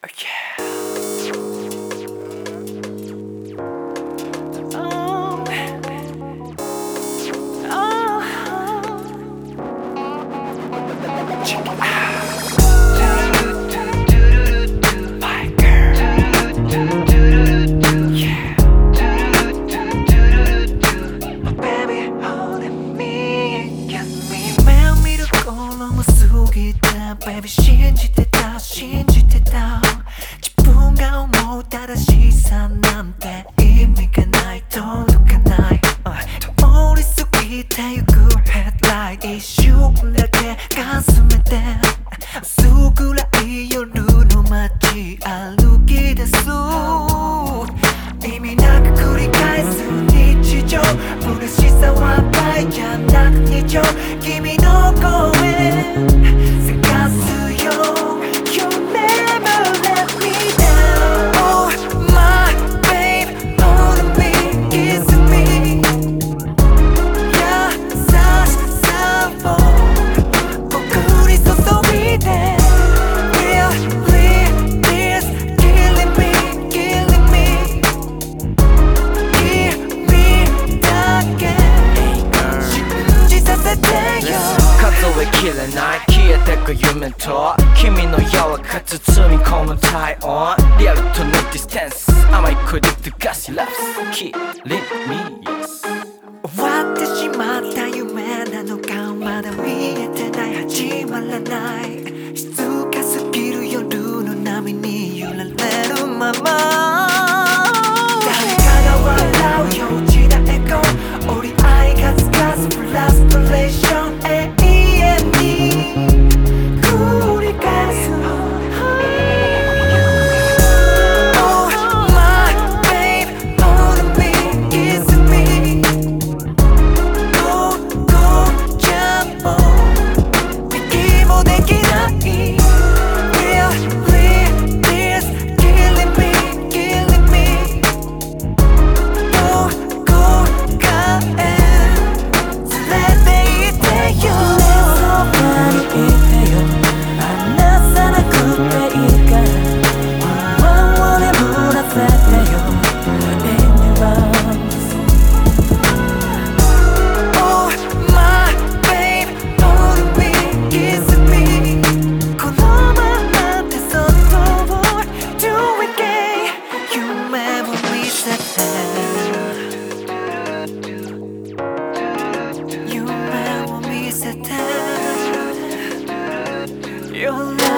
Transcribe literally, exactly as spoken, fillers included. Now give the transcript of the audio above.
Oh yeah. Oh, oh. Check it out. My girl. Yeah. My baby holding me, got me. 매일 미루고 너무 숙이다, baby. 信じてた信じてた自分が思うただしさなんて意味がない届かない、uh, 通り過ぎてゆくヘッドライト一瞬だけかすめて薄暗い夜の街歩き出す意味なく繰り返す日常嬉しさは倍じゃなく日常君の声探すよ You never let me down Oh my babe holding me kissing me 優しさを僕に注いで Really this killing me killing me 君だけ信じさせてよ数えきれない消えてく夢と君の柔らか包み込む体温リアルとのディスタンス甘いクリップガシラフス Killing me yes 終わってしまった夢なのかまだ見えてない始まらない静かすぎる夜の波に揺られるまま誰かが笑う幼稚なエコー折り合いがつかずフラストレーション永遠に繰り返すOh my babe holding me kissing me Your love